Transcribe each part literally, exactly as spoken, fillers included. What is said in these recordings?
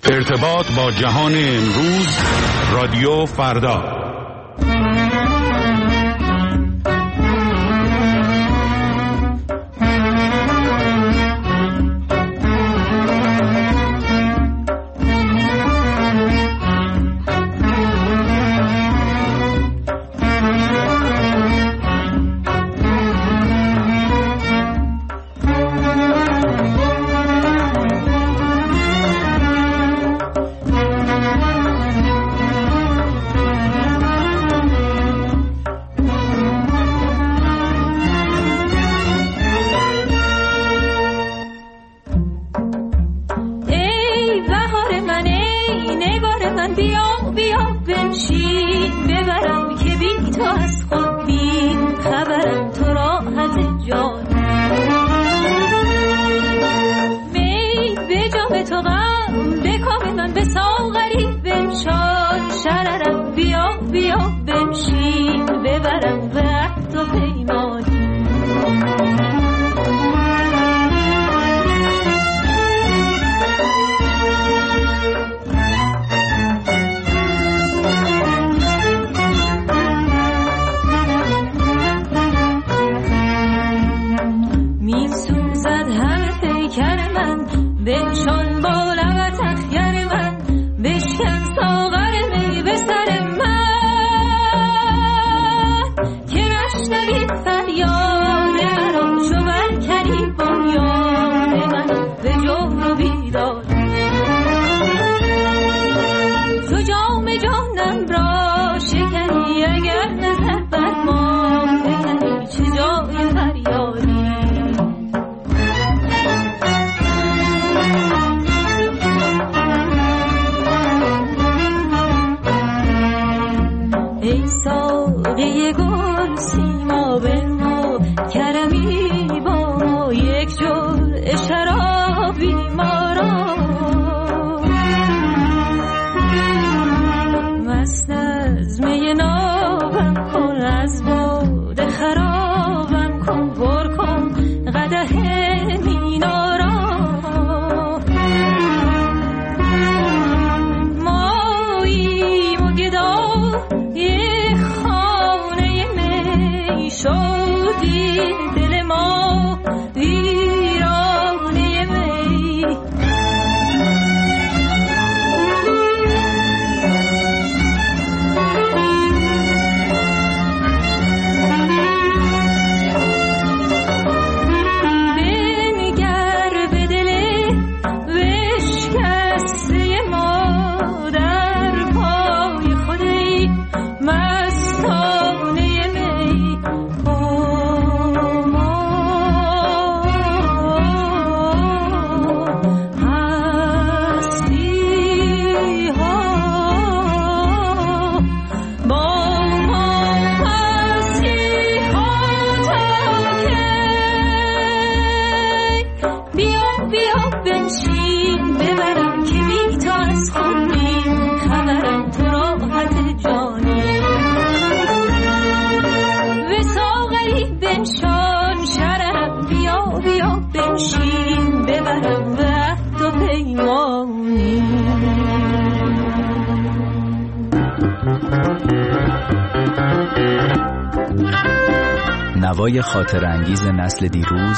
ارتباط با جهان امروز، رادیو فردا. نوای خاطر انگیز نسل دیروز،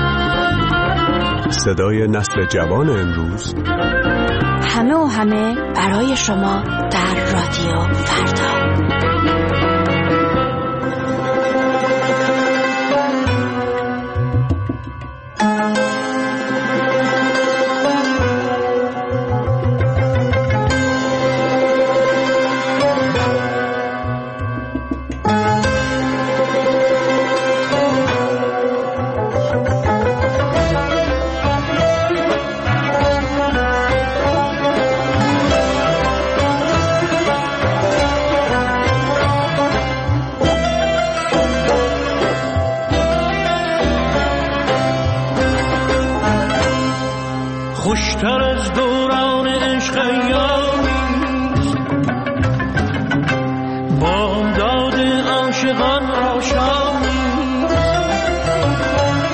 صدای نسل جوان امروز، همه و همه برای شما در رادیو فردا. خوشتر از دوران عشق یاریست، بامداد عاشقان آشامیست.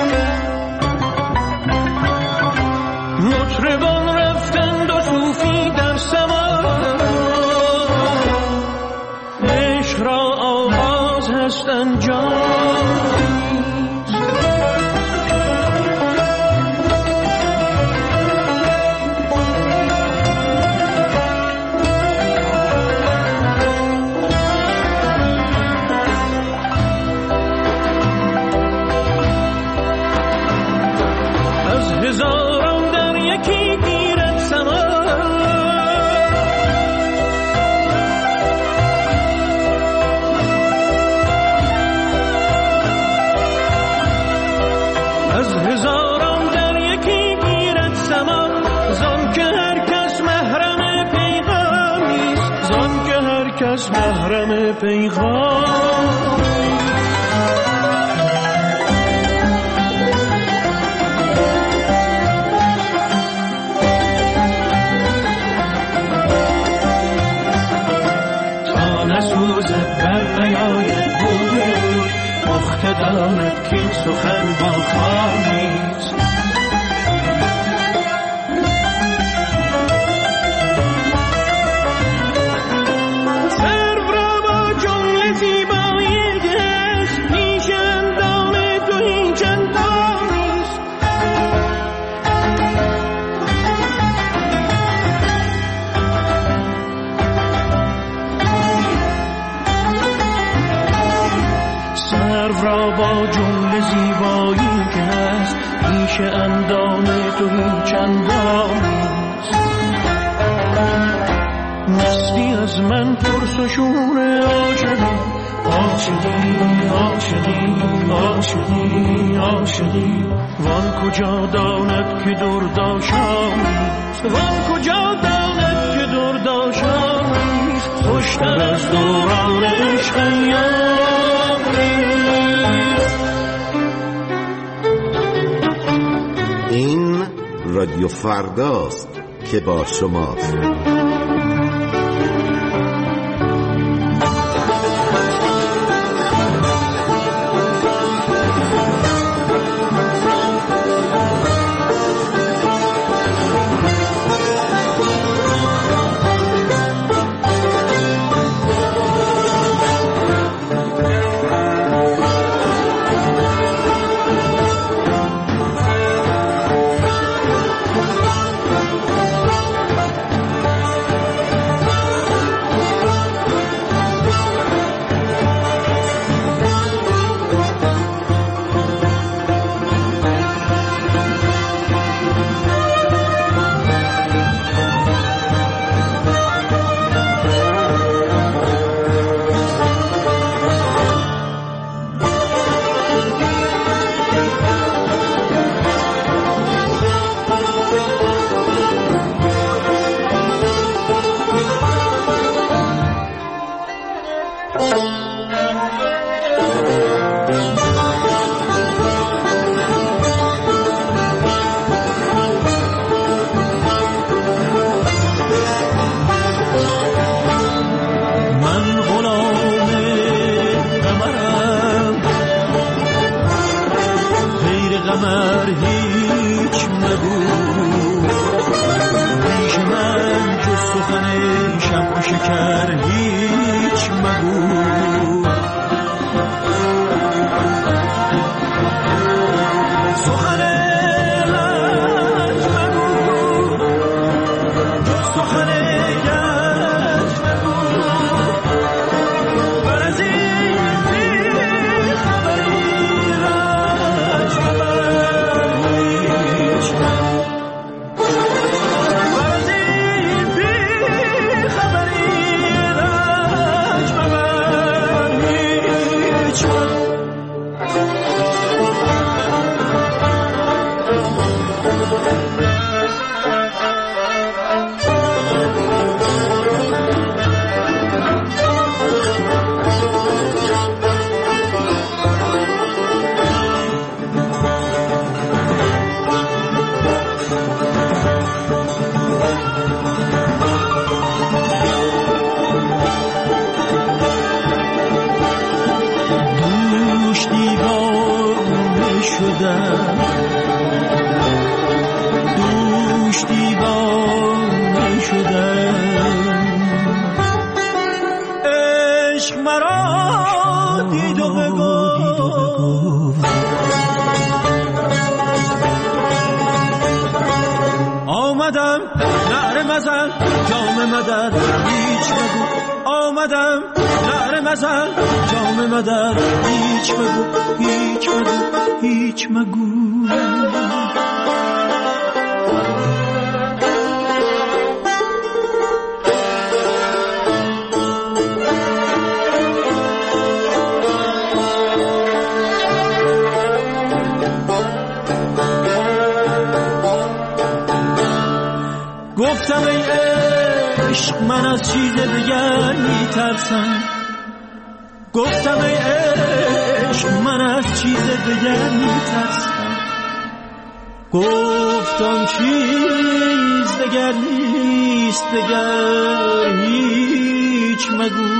مطربان رفتند و صوفی کس محرم پیغام. تا نسوزد بر نیاید بود پخته داند که سخن با خواهیست. را با جمله زیبایی که هست پیش اندام تو هیچ چندانیست. مستی از من پرس و شور عاشقی عاشقی عاشقی عاشقی عاشقی. وان کجا داند که درداشامیست، وان کجا داند که درداشامیست. خوشتر از دوران عشق ایامیست. این رادیو فرداست که با شماست. دوش دیوانه شدم. عشق مرا دید و بگفت آمدم نعره مزن جام مدد هیچ بگو. آمدم نعره مزن جام مدد هیچ بگو هیچ بگو هیچ مگو. گفتم ای عشق من از چیز دیگر میترسم. گفتم ای عشق من از چیز دیگر میترسم. گفتم چیز دیگر نیست دیگر هیچ مگو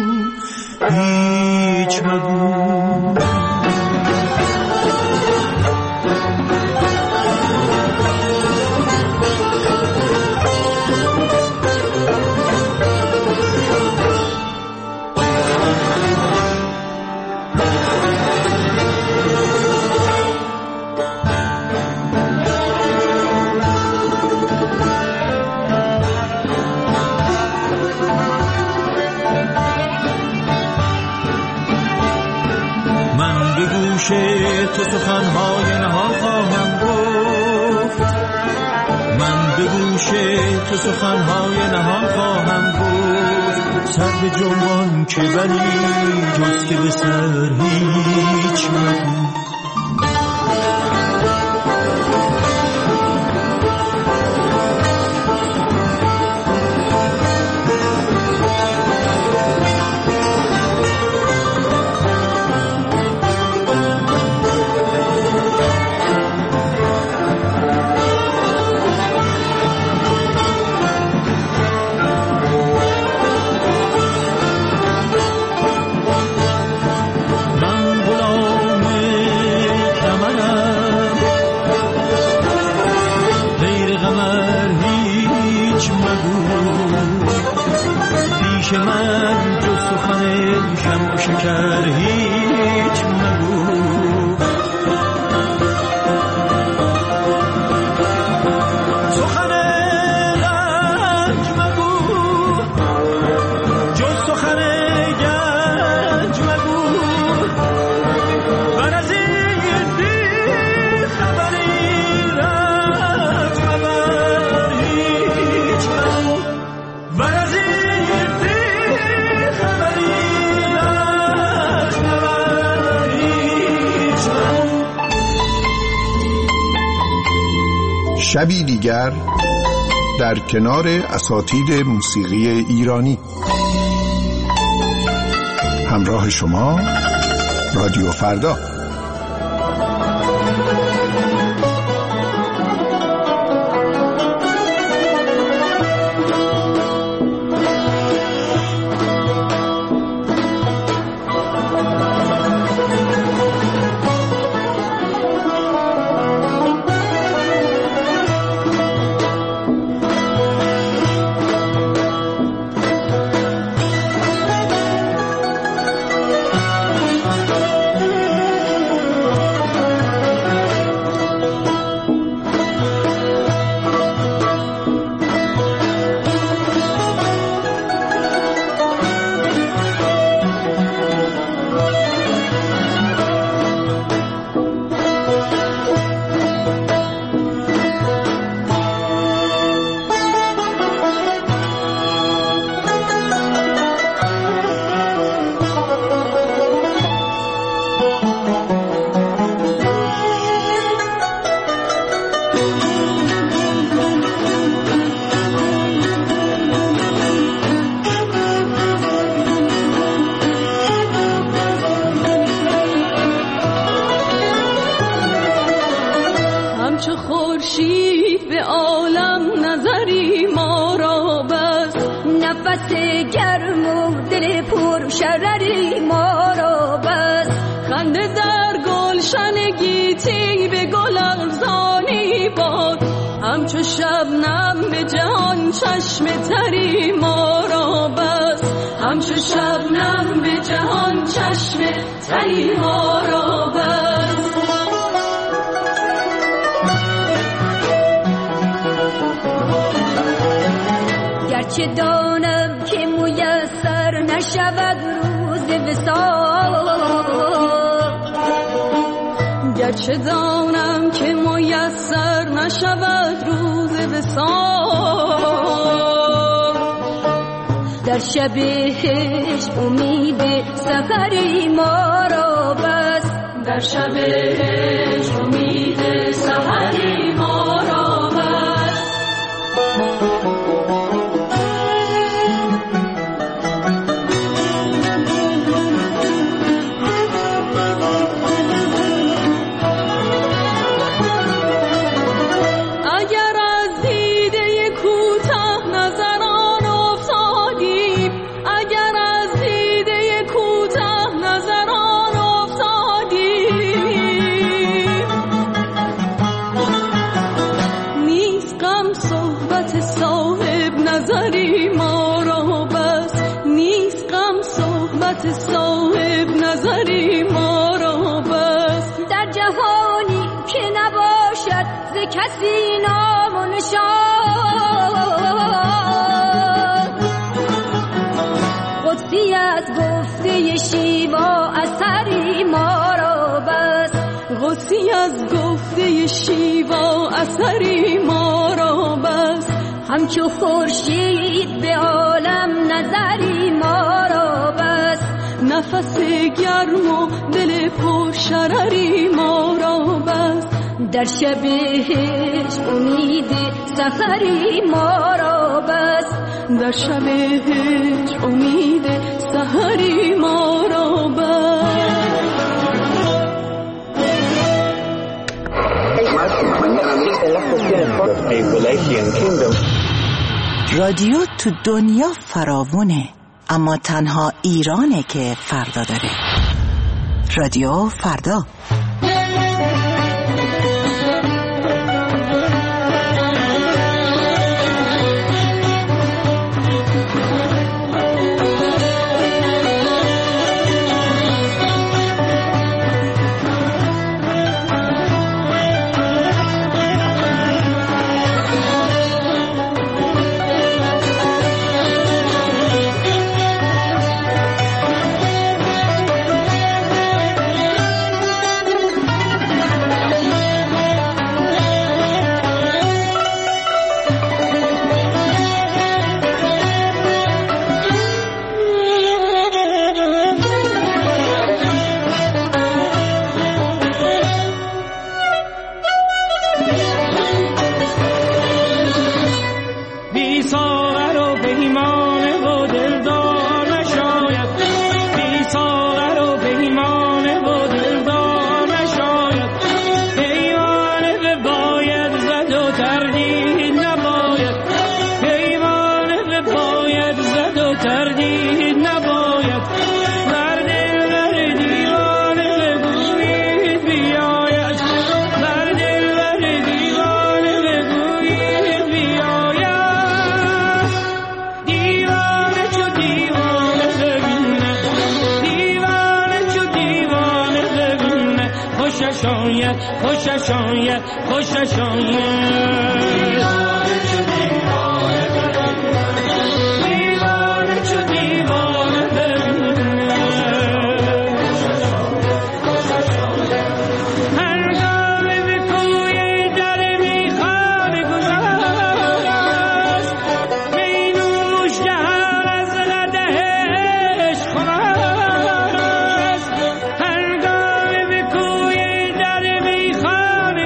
هیچ مگو. تو سخنهای نهان خواهم گفت. من به گوش تو سخنهای نهان خواهم گفت. سر به جنبان که ولی جز که به سر هیچ مگو. که من جز سخن شمع و شکر هیچ مگو. سخن رنج مگو جز سخن گنج مگو. من از این بی خبری رنج مبر هیچ مگو. من از این شبی دیگر در کنار اساتید موسیقی ایرانی. همراه شما رادیو فردا. همچو شبنم به جهان چشم تری ما را بس. همچو شبنم به جهان چشم تری ما را بس. گرچه دانم که میسر نشود روز وصال، گرچه دانم که میسر نشود روز وصال، در شب عشق امید سحری ما را بس. در شب عشق امید سحری ما را بس. صحبت صاحب نظری ما را بس، نیست غم صحبت صاحب نظری ما را بس. در جهانی که نباشد ز کسی نام و نشان، قدسی از گفته شیوا اثری ما را بس، قدسی از گفته شیوا اثری ما را بس. همچو خورشید به عالم نظری ما را بس، نفس گرم و دل پر شرری ما را بس. در شب هجر امید سحری ما را بس، در شب هجر امید سحری ما را بس. رادیو تو دنیا فراوونه، اما تنها ایرانه که فردا داره. رادیو فردا. خوشش آید خوشش آید دیوانه چو دیوانه ببینه هنگامه به کوی در میخانه گذاشت می نوش جهان از قدح عشق خواست هنگامه به کوی در میخانه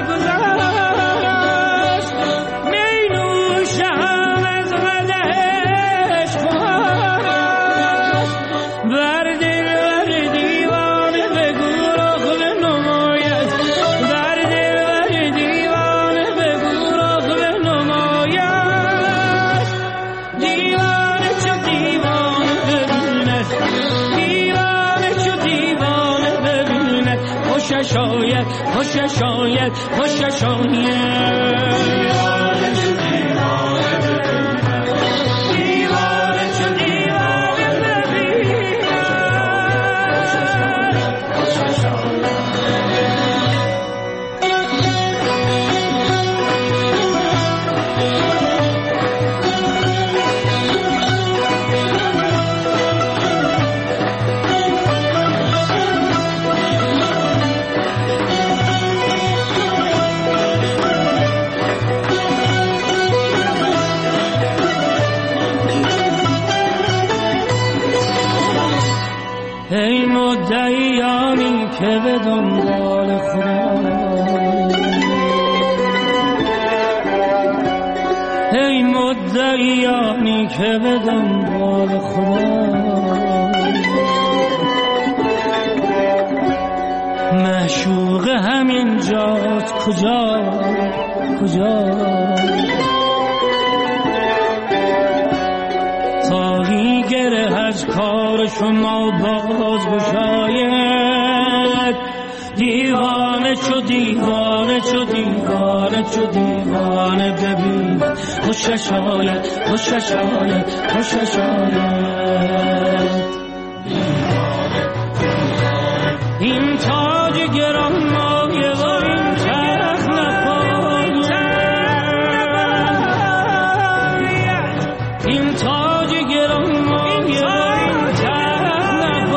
گذاشت می نوش جهان از قدح عشق خواست بر دل بر دیوانه بگو رخ بنماید بر دل بر دیوانه بگو رخ بنماید دیوانه چو دیوانه ببیند دیوانه چو دیوانه ببیند خوشش آید خوشش آید خوشش آید دیوانه چو دیوانه ببیند دیوانه چو دیوانه ببیند خوشش آید ای مدعیانی که به دنبال خدا ای مدعیانی که به دنبال خدا معشوق همین جات کجا کجا خواهی گره از کار شما باز بشاید دیوانه دیوانه چو دیوانه چو دیوانه چو دیوانه ببین خوشش آید خوشش آید خوشش آید. این تاج گران مایه و این تخت نپاید، این تاج گران مایه و این تخت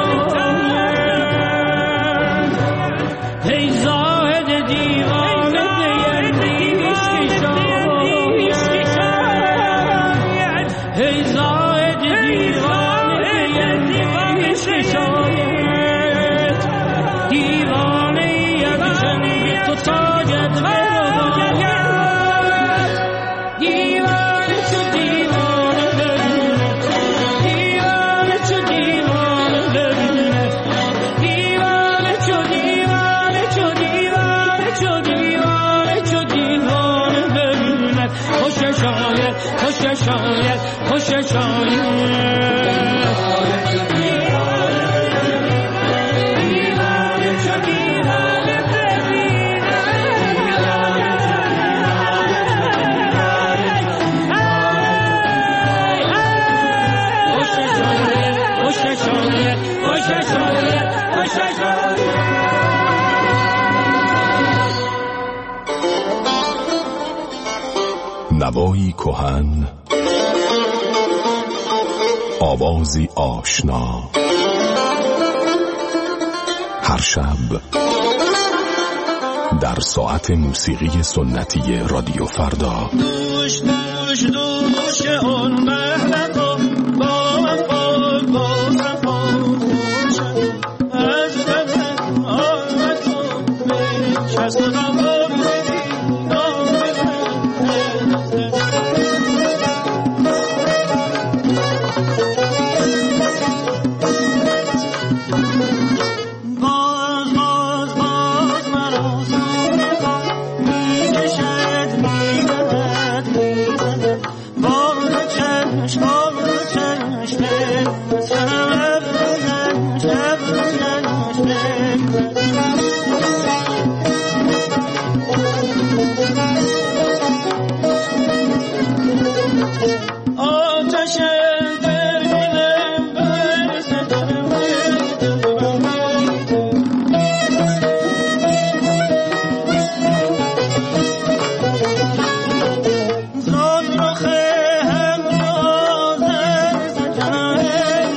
نپاید. ای زاهد دیوانه دیگه شاید، ای زاهد دیوانه دیگه شاید. دیوانه یک زنی تو تاجت براید، دیوانه چو دیوانه ببیند، دیوانه چو دیوانه ببیند، دیوانه چو دیوانه چو دیوانه چو دیوانه چو دیوانه ببیند. خوشش آید خوشش آید خوشش آید. نوایی کهن، آوازی آشنا، هر شب در ساعت موسیقی سنتی رادیو فردا. دوش دوش دوش اون محلقا با وفا با صفا خوشم از بدن آمد و بچست و نام بدی نام باز باز باز مرا سوزا میکشد میدهد میزند باد چشم باد چشم شب روزن شب روزن آتش در دلم برزد زان رخ هم نازر زجاهد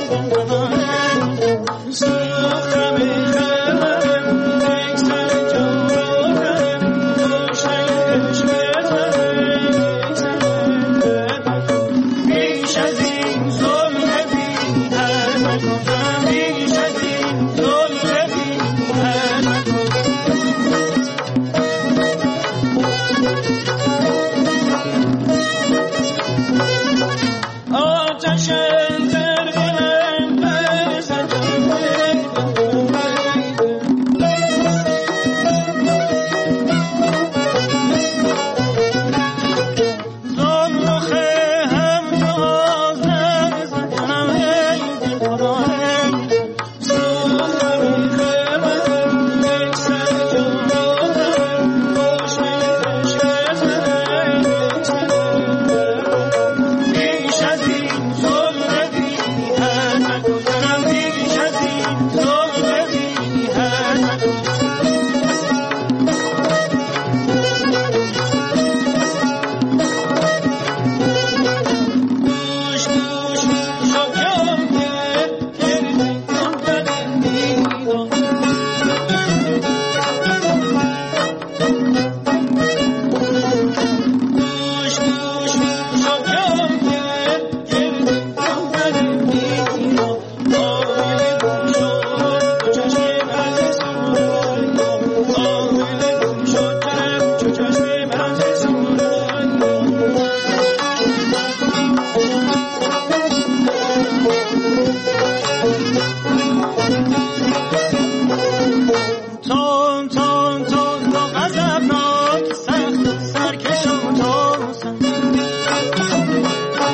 سوختم خبرم یک سر جورم روشنش بزنم بیش از این ظلم بی هر نکنم بیش از این ظلم بی هر نکنم. آتش در دلم برزد زان رخ هم نازر زدم سوختم خبرم یک سر جورم روشنش بزنم بیش از این ظلم بی هر نکنم بیش از این ظلم بی هر نکنم. دوش دوش شد جام کرد کردی آن بدن دیدان دوش دوش شد جام کرد کردی آن بدن دیدان آهل گم شد چو چشم از سوران آهل گم شد چو چشم از سوران. تون تون تون تو غضبناک سخت و سرکش و توسن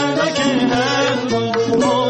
فردا که هم با